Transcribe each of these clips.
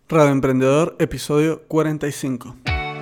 Radio Emprendedor, episodio 45.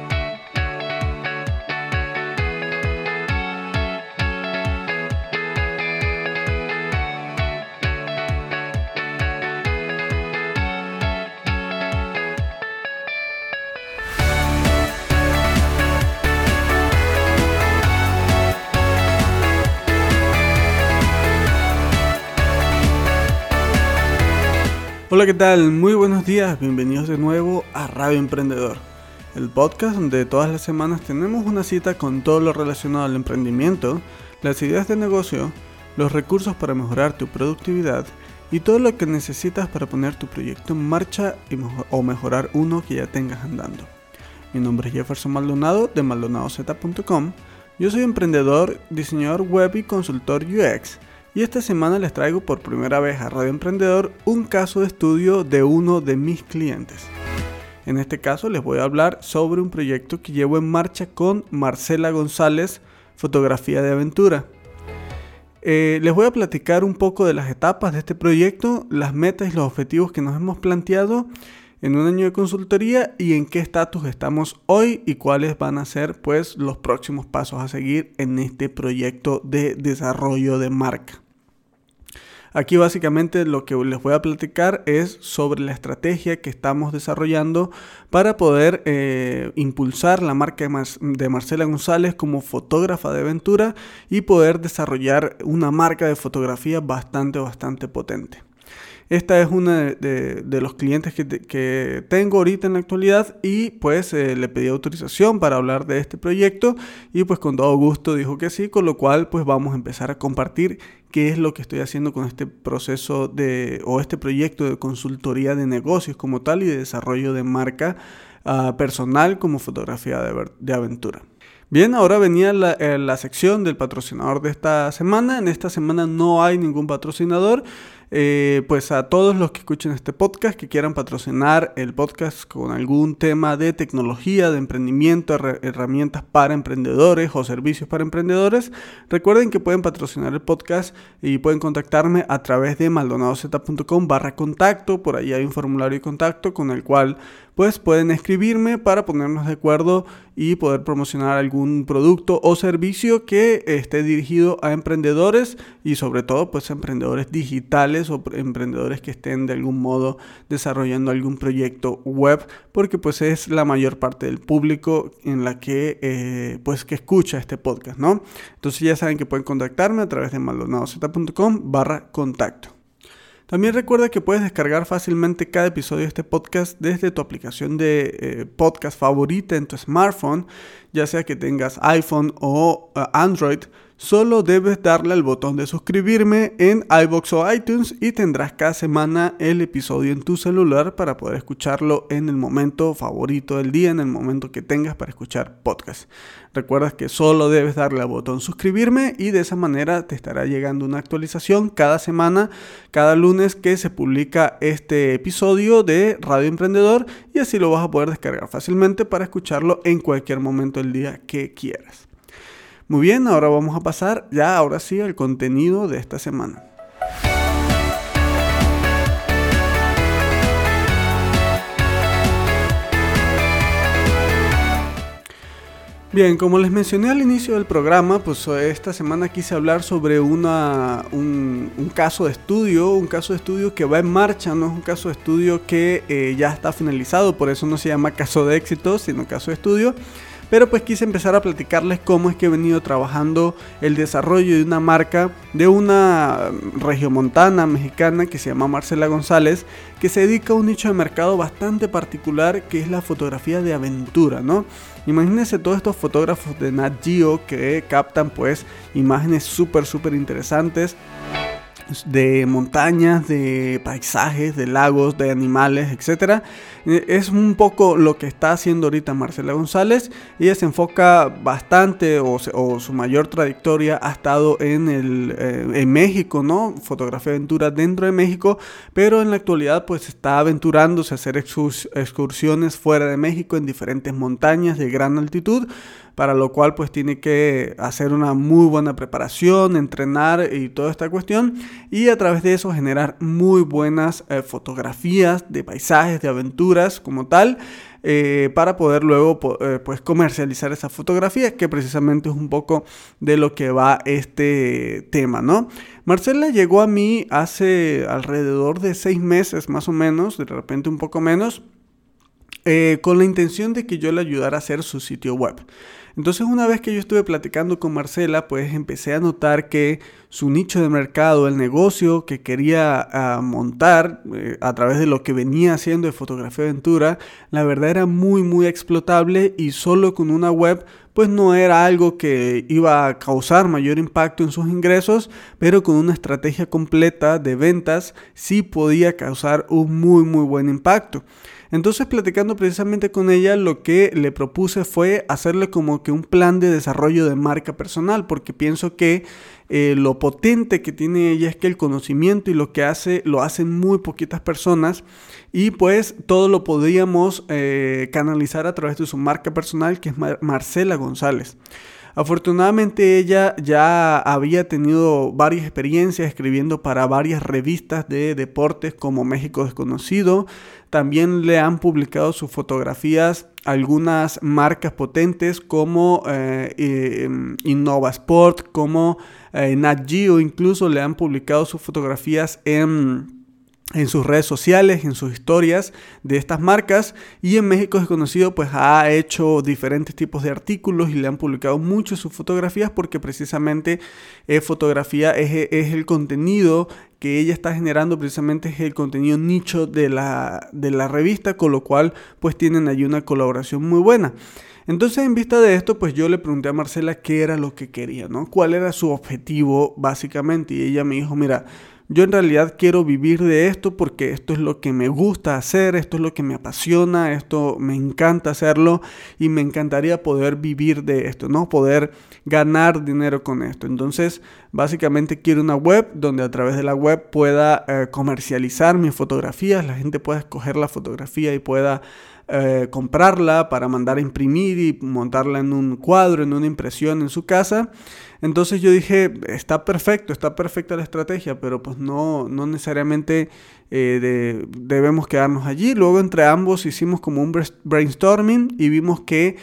Hola, ¿qué tal? Muy buenos días, bienvenidos de nuevo a Radio Emprendedor, el podcast donde todas las semanas tenemos una cita con todo lo relacionado al emprendimiento, las ideas de negocio, los recursos para mejorar tu productividad y todo lo que necesitas para poner tu proyecto en marcha o mejorar uno que ya tengas andando. Mi nombre es Jefferson Maldonado de MaldonadoZ.com. Yo soy emprendedor, diseñador web y consultor UX. Y esta semana les traigo por primera vez a Radio Emprendedor un caso de estudio de uno de mis clientes. En este caso les voy a hablar sobre un proyecto que llevo en marcha con Marcela González, Fotografía de Aventura. Les voy a platicar un poco de las etapas de este proyecto, las metas y los objetivos que nos hemos planteado en un año de consultoría y en qué estatus estamos hoy y cuáles van a ser pues los próximos pasos a seguir en este proyecto de desarrollo de marca. Aquí básicamente lo que les voy a platicar es sobre la estrategia que estamos desarrollando para poder impulsar la marca de Marcela González como fotógrafa de aventura y poder desarrollar una marca de fotografía bastante potente. Esta es una de los clientes que tengo ahorita en la actualidad y pues le pedí autorización para hablar de este proyecto y pues con todo gusto dijo que sí, con lo cual pues vamos a empezar a compartir qué es lo que estoy haciendo con este proceso este proyecto de consultoría de negocios como tal y de desarrollo de marca personal como fotografía de aventura. Bien, ahora venía la sección del patrocinador de esta semana. En esta semana no hay ningún patrocinador. Pues a todos los que escuchen este podcast, que quieran patrocinar el podcast con algún tema de tecnología, de emprendimiento, herramientas para emprendedores o servicios para emprendedores, recuerden que pueden patrocinar el podcast y pueden contactarme a través de maldonadoz.com/contacto. Por ahí hay un formulario de contacto con el cual pues pueden escribirme para ponernos de acuerdo y poder promocionar algún producto o servicio que esté dirigido a emprendedores y sobre todo pues a emprendedores digitales o emprendedores que estén de algún modo desarrollando algún proyecto web, porque pues es la mayor parte del público en la que que escucha este podcast, ¿no? Entonces ya saben que pueden contactarme a través de maldonadoz.com/contacto. También recuerda que puedes descargar fácilmente cada episodio de este podcast desde tu aplicación de podcast favorita en tu smartphone, ya sea que tengas iPhone o Android. Solo debes darle al botón de suscribirme en iVoox o iTunes y tendrás cada semana el episodio en tu celular para poder escucharlo en el momento favorito del día, en el momento que tengas para escuchar podcast. Recuerda que solo debes darle al botón suscribirme y de esa manera te estará llegando una actualización cada semana, cada lunes que se publica este episodio de Radio Emprendedor y así lo vas a poder descargar fácilmente para escucharlo en cualquier momento del día que quieras. Muy bien, ahora vamos a pasar ahora sí al contenido de esta semana. Bien, como les mencioné al inicio del programa, pues esta semana quise hablar sobre un caso de estudio, que va en marcha, no es un caso de estudio que ya está finalizado, por eso no se llama caso de éxito, sino caso de estudio. Pero pues quise empezar a platicarles cómo es que he venido trabajando el desarrollo de una marca de una regiomontana mexicana que se llama Marcela González, que se dedica a un nicho de mercado bastante particular que es la fotografía de aventura, ¿no? Imagínense todos estos fotógrafos de Nat Geo que captan pues imágenes súper interesantes de montañas, de paisajes, de lagos, de animales, etc. Es un poco lo que está haciendo ahorita Marcela González. Ella se enfoca bastante o su mayor trayectoria ha estado en México, ¿no? Fotografía de aventura dentro de México, pero en la actualidad pues está aventurándose a hacer excursiones fuera de México en diferentes montañas de gran altitud, para lo cual pues tiene que hacer una muy buena preparación, entrenar y toda esta cuestión, y a través de eso generar muy buenas fotografías de paisajes, de aventuras como tal, para poder luego pues comercializar esa fotografía, que precisamente es un poco de lo que va este tema, ¿no? Marcela llegó a mí hace alrededor de 6 meses más o menos, de repente un poco menos, con la intención de que yo le ayudara a hacer su sitio web. Entonces, una vez que yo estuve platicando con Marcela, pues empecé a notar que su nicho de mercado, el negocio que quería montar a través de lo que venía haciendo de fotografía de aventura, la verdad era muy explotable, y solo con una web pues no era algo que iba a causar mayor impacto en sus ingresos, pero con una estrategia completa de ventas sí podía causar un muy buen impacto. Entonces, platicando precisamente con ella, lo que le propuse fue hacerle como que un plan de desarrollo de marca personal, porque pienso que lo potente que tiene ella es que el conocimiento y lo que hace, lo hacen muy poquitas personas, y pues todo lo podríamos canalizar a través de su marca personal, que es Marcela González. Afortunadamente ella ya había tenido varias experiencias escribiendo para varias revistas de deportes como México Desconocido. También le han publicado sus fotografías algunas marcas potentes como Innova Sport, como Nat Geo. Incluso le han publicado sus fotografías en sus redes sociales, en sus historias de estas marcas. Y en México Desconocido pues ha hecho diferentes tipos de artículos y le han publicado mucho sus fotografías, porque precisamente fotografía es el contenido que ella está generando, precisamente es el contenido nicho de la revista, con lo cual pues tienen allí una colaboración muy buena. Entonces, en vista de esto, pues yo le pregunté a Marcela qué era lo que quería, ¿no? ¿Cuál era su objetivo básicamente? Y ella me dijo, mira, yo en realidad quiero vivir de esto porque esto es lo que me gusta hacer, esto es lo que me apasiona, esto me encanta hacerlo y me encantaría poder vivir de esto, ¿no? Poder ganar dinero con esto. Entonces, básicamente quiero una web donde a través de la web pueda comercializar mis fotografías, la gente pueda escoger la fotografía y pueda comprarla para mandar a imprimir y montarla en un cuadro, en una impresión en su casa. Entonces yo dije, está perfecta la estrategia, pero pues no necesariamente debemos quedarnos allí. Luego entre ambos hicimos como un brainstorming y vimos que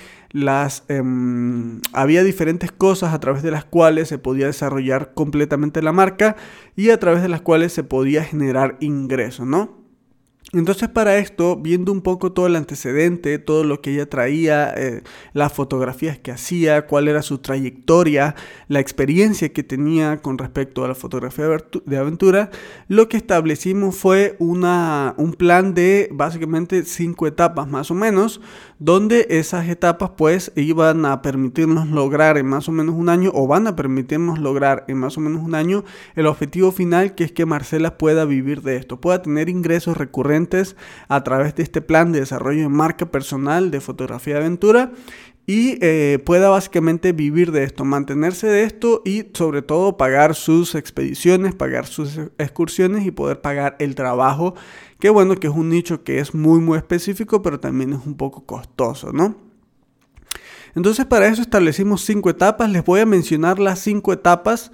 había diferentes cosas a través de las cuales se podía desarrollar completamente la marca y a través de las cuales se podía generar ingresos, ¿no? Entonces, para esto, viendo un poco todo el antecedente, todo lo que ella traía, las fotografías que hacía, cuál era su trayectoria, la experiencia que tenía con respecto a la fotografía de aventura, lo que establecimos fue un plan de básicamente 5 etapas más o menos, donde esas etapas pues iban a permitirnos lograr en más o menos un año, o van a permitirnos lograr en más o menos un año, el objetivo final, que es que Marcela pueda vivir de esto, pueda tener ingresos recurrentes a través de este plan de desarrollo de marca personal de fotografía de aventura, y pueda básicamente vivir de esto, mantenerse de esto y sobre todo pagar sus expediciones, pagar sus excursiones y poder pagar el trabajo, que bueno, que es un nicho que es muy específico, pero también es un poco costoso, ¿no? Entonces, para eso establecimos 5 etapas. Les voy a mencionar las 5 etapas.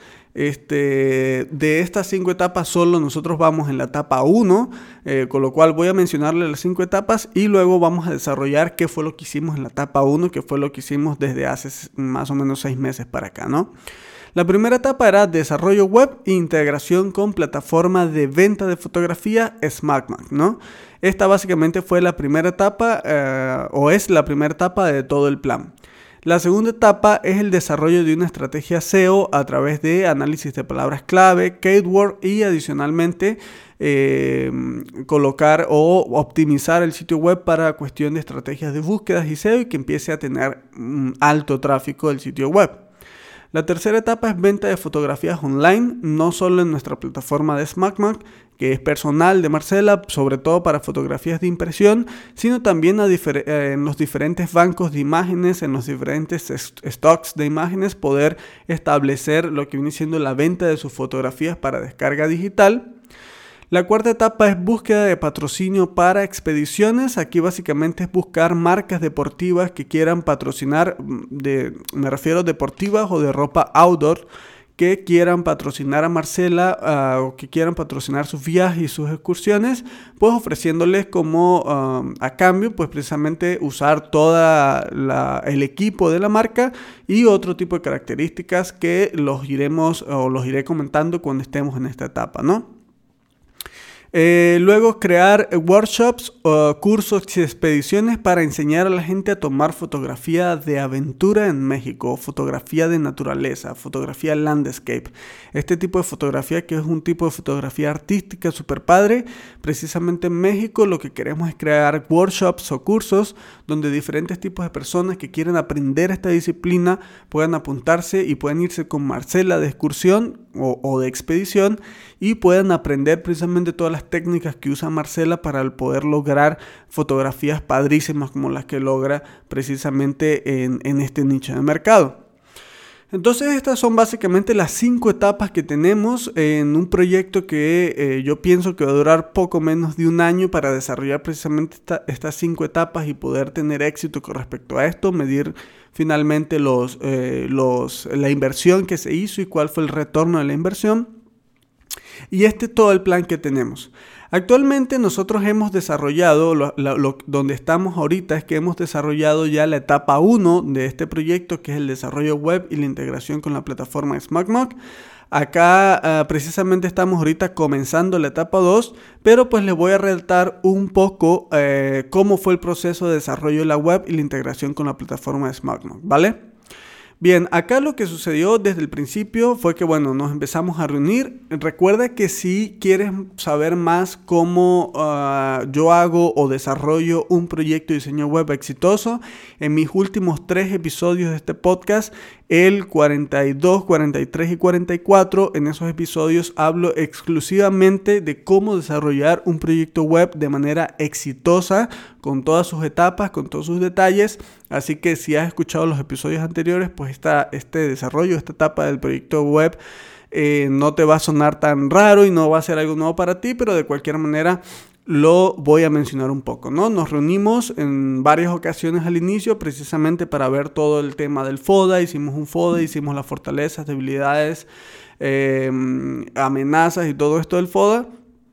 De estas 5 etapas solo nosotros vamos en la etapa 1, con lo cual voy a mencionarles las 5 etapas y luego vamos a desarrollar qué fue lo que hicimos en la etapa 1, que fue lo que hicimos desde hace más o menos 6 meses para acá, ¿no? La primera etapa era desarrollo web e integración con plataforma de venta de fotografía SmartMac, ¿no? Esta básicamente fue la primera etapa, o es la primera etapa de todo el plan. La segunda etapa es el desarrollo de una estrategia SEO a través de análisis de palabras clave, keyword y adicionalmente colocar o optimizar el sitio web para cuestión de estrategias de búsquedas y SEO y que empiece a tener alto tráfico del sitio web. La tercera etapa es venta de fotografías online, no solo en nuestra plataforma de SmartMac, que es personal de Marcela, sobre todo para fotografías de impresión, sino también en los diferentes bancos de imágenes, en los diferentes stocks de imágenes, poder establecer lo que viene siendo la venta de sus fotografías para descarga digital. La cuarta etapa es búsqueda de patrocinio para expediciones. Aquí básicamente es buscar marcas deportivas que quieran patrocinar, me refiero a deportivas o de ropa outdoor, que quieran patrocinar a Marcela o que quieran patrocinar sus viajes y sus excursiones, pues ofreciéndoles como a cambio, pues precisamente usar el equipo de la marca y otro tipo de características que los iré comentando cuando estemos en esta etapa, ¿no? Luego crear workshops, cursos y expediciones para enseñar a la gente a tomar fotografía de aventura en México, fotografía de naturaleza, fotografía landscape. Este tipo de fotografía, que es un tipo de fotografía artística súper padre. Precisamente en México lo que queremos es crear workshops o cursos donde diferentes tipos de personas que quieren aprender esta disciplina puedan apuntarse y puedan irse con Marcela de excursión o de expedición y puedan aprender precisamente todas las técnicas que usa Marcela para poder lograr fotografías padrísimas como las que logra precisamente en este nicho de mercado. Entonces estas son básicamente las 5 etapas que tenemos en un proyecto que yo pienso que va a durar poco menos de un año para desarrollar precisamente estas 5 etapas y poder tener éxito con respecto a esto, medir finalmente la inversión que se hizo y cuál fue el retorno de la inversión. Y este es todo el plan que tenemos. Actualmente nosotros hemos desarrollado, donde estamos ahorita es que hemos desarrollado ya la etapa 1 de este proyecto, que es el desarrollo web y la integración con la plataforma de SmartMock. Acá precisamente estamos ahorita comenzando la etapa 2, pero pues les voy a relatar un poco cómo fue el proceso de desarrollo de la web y la integración con la plataforma de SmartMock, ¿vale? Bien, acá lo que sucedió desde el principio fue que, bueno, nos empezamos a reunir. Recuerda que si quieres saber más cómo yo hago o desarrollo un proyecto de diseño web exitoso, en mis últimos 3 episodios de este podcast, el 42, 43 y 44, en esos episodios hablo exclusivamente de cómo desarrollar un proyecto web de manera exitosa, con todas sus etapas, con todos sus detalles. Así que si has escuchado los episodios anteriores, pues este desarrollo, esta etapa del proyecto web no te va a sonar tan raro y no va a ser algo nuevo para ti, pero de cualquier manera lo voy a mencionar un poco, ¿no? Nos reunimos en varias ocasiones al inicio precisamente para ver todo el tema del FODA. Hicimos un FODA, hicimos las fortalezas, debilidades, amenazas y todo esto del FODA.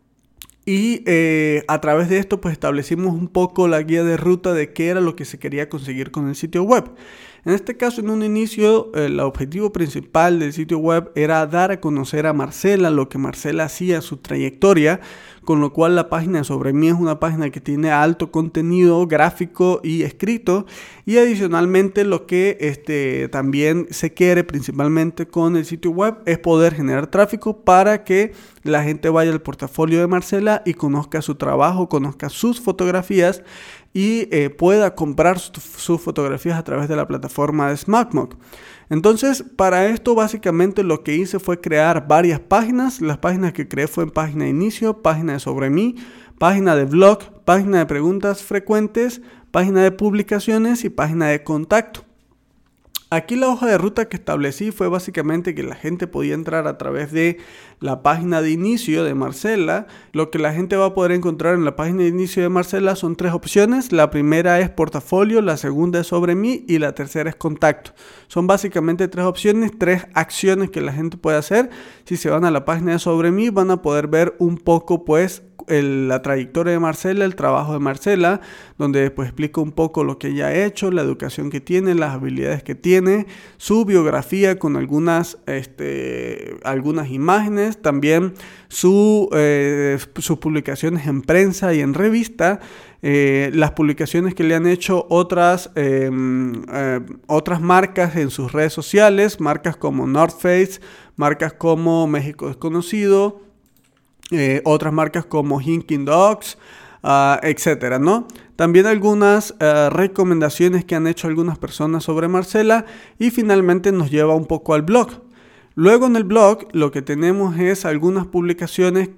Y a través de esto pues establecimos un poco la guía de ruta de qué era lo que se quería conseguir con el sitio web. En este caso, en un inicio, el objetivo principal del sitio web era dar a conocer a Marcela, lo que Marcela hacía, su trayectoria, con lo cual la página Sobre Mí es una página que tiene alto contenido gráfico y escrito, y adicionalmente lo que también se quiere principalmente con el sitio web es poder generar tráfico para que la gente vaya al portafolio de Marcela y conozca su trabajo, conozca sus fotografías y pueda comprar sus fotografías a través de la plataforma de SmartMock. Entonces, para esto básicamente lo que hice fue crear varias páginas. Las páginas que creé fue en página de inicio, página de Sobre Mí, página de blog, página de preguntas frecuentes, página de publicaciones y página de contacto. Aquí la hoja de ruta que establecí fue básicamente que la gente podía entrar a través de la página de inicio de Marcela. Lo que la gente va a poder encontrar en la página de inicio de Marcela son 3 opciones. La primera es portafolio, la segunda es Sobre Mí y la tercera es contacto. Son básicamente 3 opciones, 3 acciones que la gente puede hacer. Si se van a la página de Sobre Mí van a poder ver un poco pues la trayectoria de Marcela, el trabajo de Marcela, donde pues explica un poco lo que ella ha hecho, la educación que tiene, las habilidades que tiene, su biografía con algunas imágenes, también sus publicaciones en prensa y en revista, las publicaciones que le han hecho otras marcas en sus redes sociales, marcas como North Face, marcas como México Desconocido, otras marcas como Hinking Dogs, etcétera, ¿no? También algunas recomendaciones que han hecho algunas personas sobre Marcela y finalmente nos lleva un poco al blog. Luego en el blog lo que tenemos es algunas publicaciones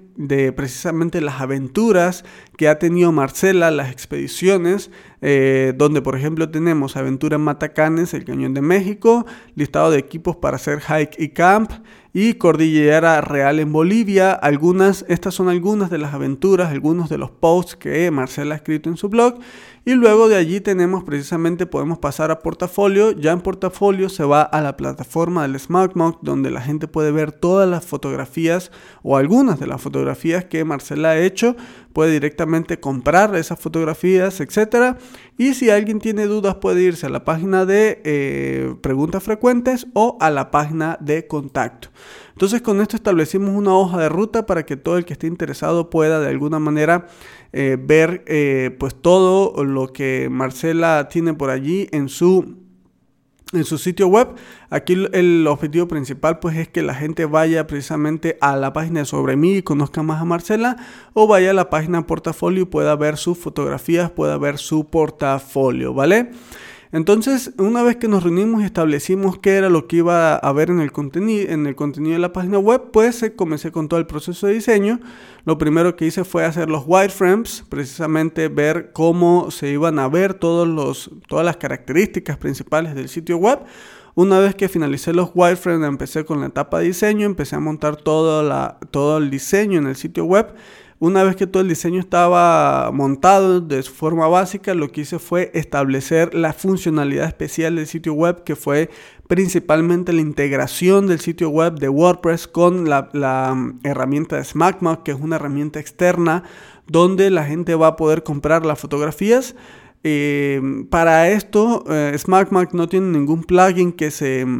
de precisamente las aventuras que ha tenido Marcela, las expediciones, donde por ejemplo tenemos aventura en Matacanes, el Cañón de México, listado de equipos para hacer hike y camp, y Cordillera Real en Bolivia. Estas son algunas de las aventuras, algunos de los posts que Marcela ha escrito en su blog. Y luego de allí podemos pasar a Portafolio. Ya en Portafolio se va a la plataforma del SmartMock, donde la gente puede ver todas las fotografías o algunas de las fotografías que Marcela ha hecho. Puede directamente comprar esas fotografías, etc. Y si alguien tiene dudas, puede irse a la página de preguntas frecuentes o a la página de contacto. Entonces, con esto establecimos una hoja de ruta para que todo el que esté interesado pueda de alguna manera ver pues todo lo que Marcela tiene por allí en su sitio web. Aquí el objetivo principal pues es que la gente vaya precisamente a la página de Sobre Mí y conozca más a Marcela, o vaya a la página Portafolio y pueda ver sus fotografías, pueda ver su portafolio, ¿vale? Entonces, una vez que nos reunimos y establecimos qué era lo que iba a haber en el contenido de la página web, pues comencé con todo el proceso de diseño. Lo primero que hice fue hacer los wireframes, precisamente ver cómo se iban a ver todas las características principales del sitio web. Una vez que finalicé los wireframes, empecé con la etapa de diseño, empecé a montar todo el diseño en el sitio web. Una vez que todo el diseño estaba montado de su forma básica, lo que hice fue establecer la funcionalidad especial del sitio web, que fue principalmente la integración del sitio web de WordPress con la herramienta de SmartMock, que es una herramienta externa donde la gente va a poder comprar las fotografías. Para esto, SmartMock no tiene ningún plugin que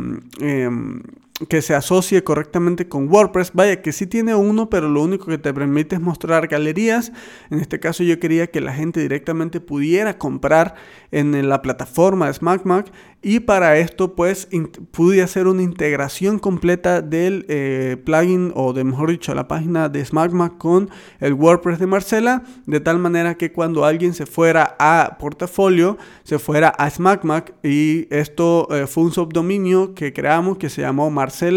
se asocie correctamente con WordPress. Vaya que sí tiene uno, pero lo único que te permite es mostrar galerías. En este caso yo quería que la gente directamente pudiera comprar en la plataforma de SmartMock, y para esto pues pude hacer una integración completa del plugin, o de mejor dicho, la página de SmartMock con el WordPress de Marcela, de tal manera que cuando alguien se fuera a Portafolio, se fuera a SmartMock, y esto fue un subdominio que creamos que se llamó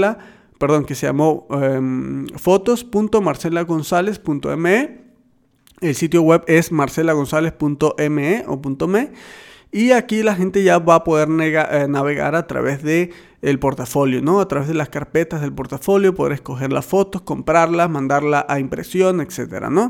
fotos.marcelagonzalez.me. El sitio web es marcelagonzalez.me o .me, y aquí la gente ya va a poder navegar a través de el portafolio, ¿no? A través de las carpetas del portafolio, poder escoger las fotos, comprarlas, mandarla a impresión, etcétera, ¿no?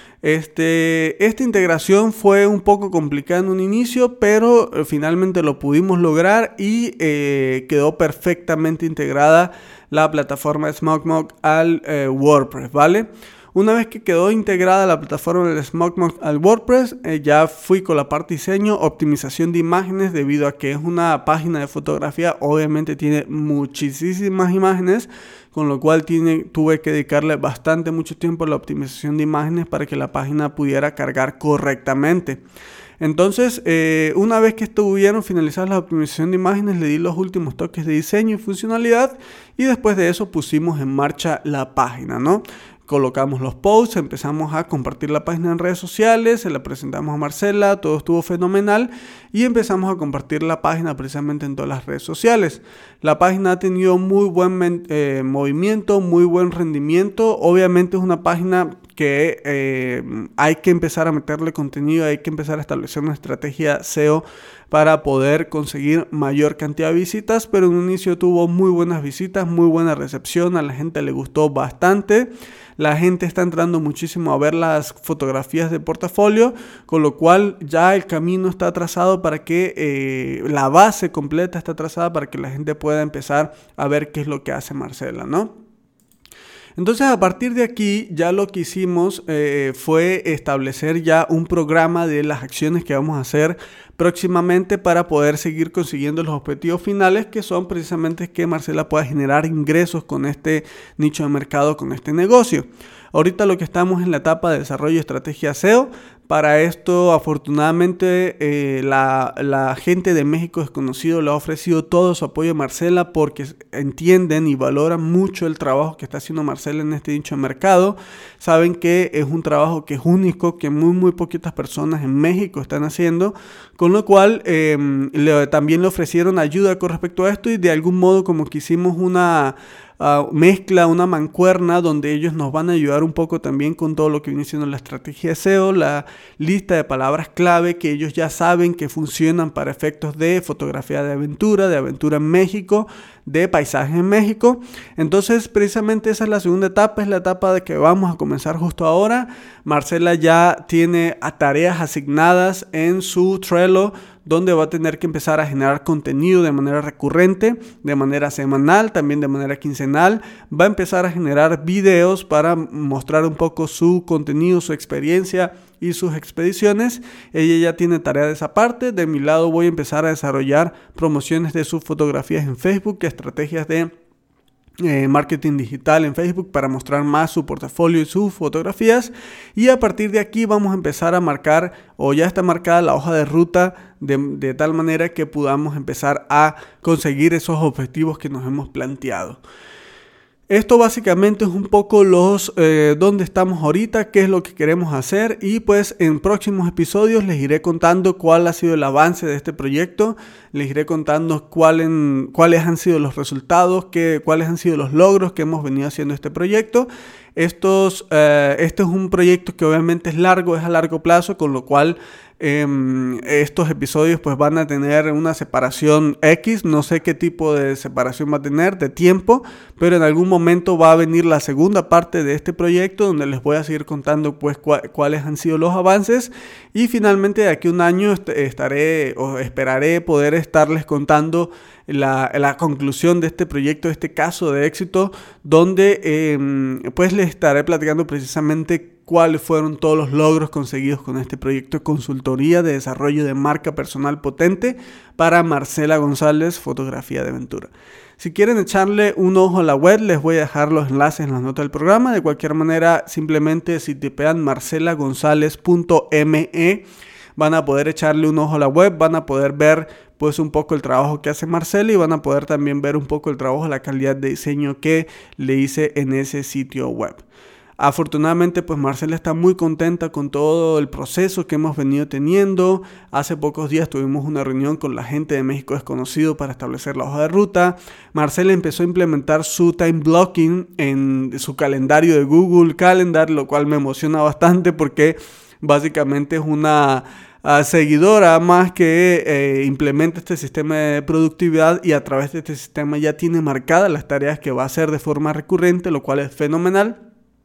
Esta integración fue un poco complicada en un inicio, pero finalmente lo pudimos lograr y quedó perfectamente integrada la plataforma de SmartMock al WordPress, ¿vale? Una vez que quedó integrada la plataforma de SmartMock al WordPress, ya fui con la parte diseño, optimización de imágenes, debido a que es una página de fotografía, obviamente tiene muchísimas imágenes, con lo cual tuve que dedicarle mucho tiempo a la optimización de imágenes para que la página pudiera cargar correctamente. Entonces, una vez que estuvieron finalizadas la optimización de imágenes, le di los últimos toques de diseño y funcionalidad, y después de eso pusimos en marcha la página, ¿no? Colocamos los posts, empezamos a compartir la página en redes sociales, se la presentamos a Marcela, todo estuvo fenomenal, y empezamos a compartir la página precisamente en todas las redes sociales. La página ha tenido muy buen movimiento, muy buen rendimiento. Obviamente es una página que hay que empezar a meterle contenido, hay que empezar a establecer una estrategia SEO para poder conseguir mayor cantidad de visitas, pero en un inicio tuvo muy buenas visitas, muy buena recepción, a la gente le gustó bastante. La gente está entrando muchísimo a ver las fotografías de portafolio, con lo cual ya el camino está trazado para que la base completa está trazada para que la gente pueda empezar a ver qué es lo que hace Marcela, ¿no? Entonces, a partir de aquí, ya lo que hicimos fue establecer ya un programa de las acciones que vamos a hacer próximamente para poder seguir consiguiendo los objetivos finales, que son precisamente que Marcela pueda generar ingresos con este nicho de mercado, con este negocio. Ahorita lo que estamos en la etapa de desarrollo de estrategia SEO. Para esto, afortunadamente, la gente de México Desconocido le ha ofrecido todo su apoyo a Marcela, porque entienden y valoran mucho el trabajo que está haciendo Marcela en este nicho de mercado. Saben que es un trabajo que es único, que muy poquitas personas en México están haciendo, con lo cual también le ofrecieron ayuda con respecto a esto, y de algún modo como que hicimos una mezcla, una mancuerna donde ellos nos van a ayudar un poco también con todo lo que viene siendo la estrategia de SEO, la lista de palabras clave que ellos ya saben que funcionan para efectos de fotografía de aventura en México, de paisaje en México. Entonces precisamente esa es la segunda etapa, es la etapa de que vamos a comenzar justo ahora. Marcela ya tiene tareas asignadas en su Trello, donde va a tener que empezar a generar contenido de manera recurrente, de manera semanal, también de manera quincenal. Va a empezar a generar videos para mostrar un poco su contenido, su experiencia y sus expediciones. Ella ya tiene tarea de esa parte. De mi lado voy a empezar a desarrollar promociones de sus fotografías en Facebook, estrategias de marketing digital en Facebook para mostrar más su portafolio y sus fotografías, y a partir de aquí vamos a empezar a marcar, o ya está marcada la hoja de ruta de tal manera que podamos empezar a conseguir esos objetivos que nos hemos planteado. Esto básicamente es un poco dónde estamos ahorita, qué es lo que queremos hacer, y pues en próximos episodios les iré contando cuál ha sido el avance de este proyecto, les iré contando cuáles han sido los resultados, cuáles han sido los logros que hemos venido haciendo este proyecto. Este es un proyecto que obviamente es a largo plazo, con lo cual estos episodios pues van a tener una separación X, no sé qué tipo de separación va a tener de tiempo, pero en algún momento va a venir la segunda parte de este proyecto donde les voy a seguir contando pues cuáles han sido los avances, y finalmente de aquí a un año esperaré poder estarles contando la conclusión de este proyecto, de este caso de éxito, donde pues les estaré platicando precisamente cuáles fueron todos los logros conseguidos con este proyecto de consultoría de desarrollo de marca personal potente para Marcela González, fotografía de aventura. Si quieren echarle un ojo a la web, les voy a dejar los enlaces en las notas del programa. De cualquier manera, simplemente si tipean marcelagonzalez.me, van a poder echarle un ojo a la web, van a poder ver pues un poco el trabajo que hace Marcela, y van a poder también ver un poco el trabajo, la calidad de diseño que le hice en ese sitio web. Afortunadamente pues Marcela está muy contenta con todo el proceso que hemos venido teniendo. Hace pocos días tuvimos una reunión con la gente de México Desconocido para establecer la hoja de ruta. Marcela empezó a implementar su time blocking en su calendario de Google Calendar, lo cual me emociona bastante porque básicamente es una seguidora más que implementa este sistema de productividad, y a través de este sistema ya tiene marcadas las tareas que va a hacer de forma recurrente, lo cual es fenomenal.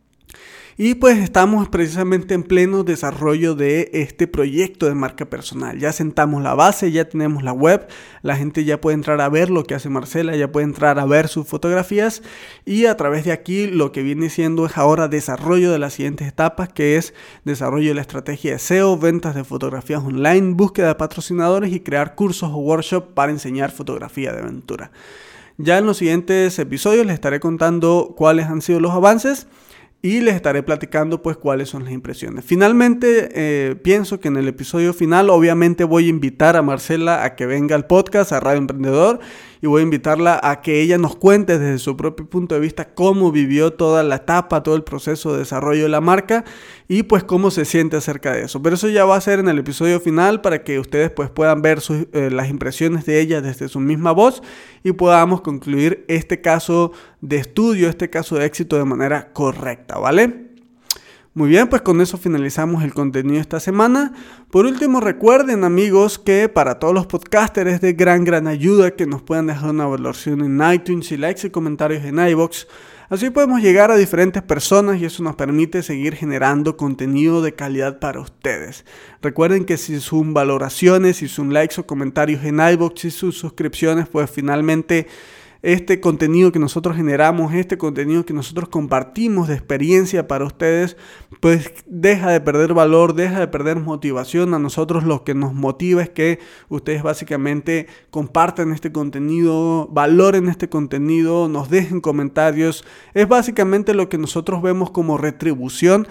Y pues estamos precisamente en pleno desarrollo de este proyecto de marca personal. Ya sentamos la base, ya tenemos la web, la gente ya puede entrar a ver lo que hace Marcela, ya puede entrar a ver sus fotografías, y a través de aquí lo que viene siendo es ahora desarrollo de las siguientes etapas, que es desarrollo de la estrategia de SEO, ventas de fotografías online, búsqueda de patrocinadores y crear cursos o workshops para enseñar fotografía de aventura. Ya en los siguientes episodios les estaré contando cuáles han sido los avances, y les estaré platicando pues cuáles son las impresiones. Finalmente, pienso que en el episodio final obviamente voy a invitar a Marcela a que venga al podcast, a Radio Emprendedor, y voy a invitarla a que ella nos cuente desde su propio punto de vista cómo vivió toda la etapa, todo el proceso de desarrollo de la marca, y pues cómo se siente acerca de eso. Pero eso ya va a ser en el episodio final, para que ustedes pues puedan ver las impresiones de ella desde su misma voz, y podamos concluir este caso de estudio, este caso de éxito de manera correcta, ¿vale? Muy bien, pues con eso finalizamos el contenido de esta semana. Por último, recuerden, amigos, que para todos los podcasters es de gran ayuda que nos puedan dejar una valoración en iTunes y likes y comentarios en iVoox. Así podemos llegar a diferentes personas, y eso nos permite seguir generando contenido de calidad para ustedes. Recuerden que si sus valoraciones, si sus likes o comentarios en iVoox y sus suscripciones, pues finalmente este contenido que nosotros generamos, este contenido que nosotros compartimos de experiencia para ustedes, pues deja de perder valor, deja de perder motivación. A nosotros lo que nos motiva es que ustedes básicamente compartan este contenido, valoren este contenido, nos dejen comentarios. Es básicamente lo que nosotros vemos como retribución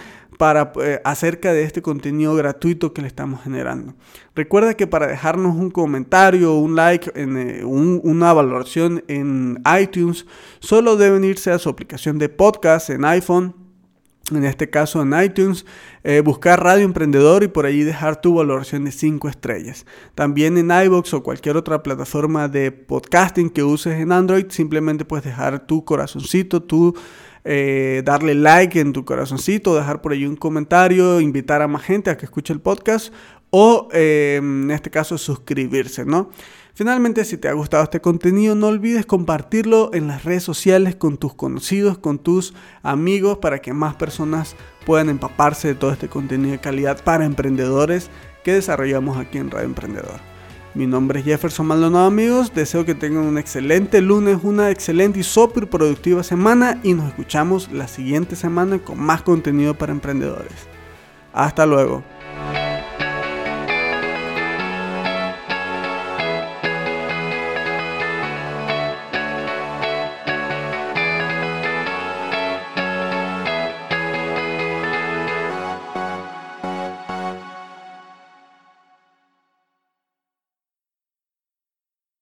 acerca de este contenido gratuito que le estamos generando. Recuerda que para dejarnos un comentario, un like, una valoración en iTunes, solo deben irse a su aplicación de podcast en iPhone, en este caso en iTunes, buscar Radio Emprendedor y por ahí dejar tu valoración de 5 estrellas. También en iVoox o cualquier otra plataforma de podcasting que uses en Android, simplemente puedes dejar tu corazoncito, darle like en tu corazoncito, dejar por ahí un comentario, invitar a más gente a que escuche el podcast o en este caso suscribirse, ¿no? Finalmente, si te ha gustado este contenido, no olvides compartirlo en las redes sociales con tus conocidos, con tus amigos, para que más personas puedan empaparse de todo este contenido de calidad para emprendedores que desarrollamos aquí en Radio Emprendedor. Mi nombre es Jefferson Maldonado, amigos. Deseo que tengan un excelente lunes, una excelente y súper productiva semana y nos escuchamos la siguiente semana con más contenido para emprendedores. Hasta luego.